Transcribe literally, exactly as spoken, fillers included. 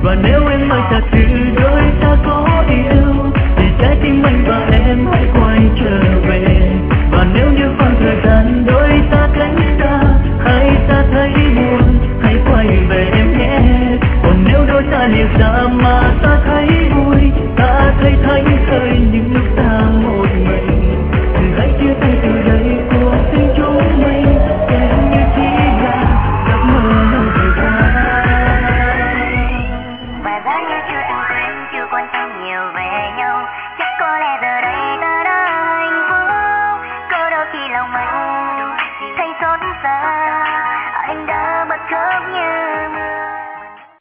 và nếu em nói thật sự đôi ta có yêu thì trái tim anh và em hãy quay trở